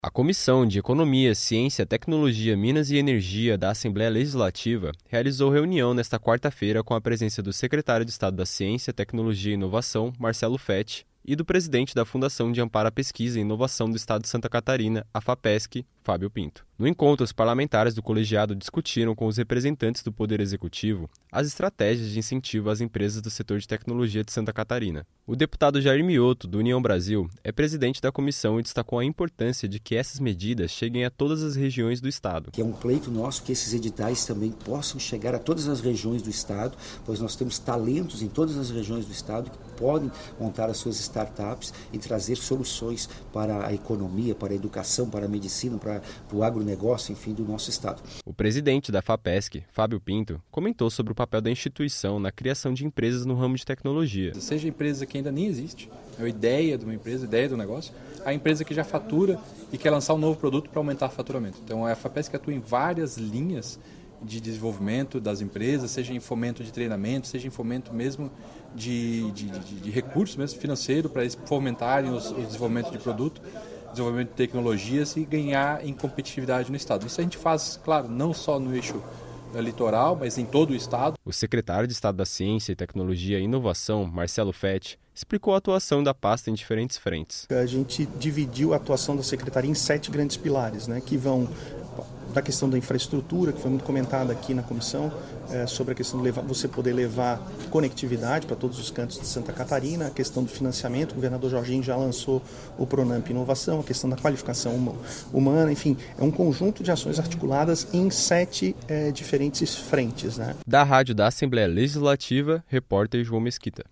A Comissão de Economia, Ciência, Tecnologia, Minas e Energia da Assembleia Legislativa realizou reunião nesta quarta-feira com a presença do secretário de Estado da Ciência, Tecnologia e Inovação, Marcelo Fetti, e do presidente da Fundação de Amparo à Pesquisa e Inovação do Estado de Santa Catarina, a FAPESC, Fábio Pinto. No encontro, os parlamentares do colegiado discutiram com os representantes do Poder Executivo as estratégias de incentivo às empresas do setor de tecnologia de Santa Catarina. O deputado Jair Mioto, do União Brasil, é presidente da comissão e destacou a importância de que essas medidas cheguem a todas as regiões do Estado. É um pleito nosso que esses editais também possam chegar a todas as regiões do Estado, pois nós temos talentos em todas as regiões do Estado que podem montar as suas startups e trazer soluções para a economia, para a educação, para a medicina, para o agronegócio, enfim, do nosso Estado. O presidente da FAPESC, Fábio Pinto, comentou sobre o papel da instituição na criação de empresas no ramo de tecnologia. Seja empresa que ainda nem existe, é a ideia de uma empresa, a ideia do negócio, a empresa que já fatura e quer lançar um novo produto para aumentar o faturamento. Então a FAPESC atua em várias linhas de desenvolvimento das empresas, seja em fomento de treinamento, seja em fomento mesmo de recursos mesmo financeiro para eles fomentarem o desenvolvimento de produto, desenvolvimento de tecnologias e ganhar em competitividade no Estado. Isso a gente faz, claro, não só no eixo litoral, mas em todo o Estado. O secretário de Estado da Ciência, Tecnologia e Inovação, Marcelo Fetti, explicou a atuação da pasta em diferentes frentes. A gente dividiu a atuação da Secretaria em 7 grandes pilares, que vão da questão da infraestrutura, que foi muito comentada aqui na comissão, sobre a questão de você poder levar conectividade para todos os cantos de Santa Catarina, a questão do financiamento, o governador Jorginho já lançou o Pronamp Inovação, a questão da qualificação humana, enfim, é um conjunto de ações articuladas em 7 diferentes frentes. Da Rádio da Assembleia Legislativa, repórter João Mesquita.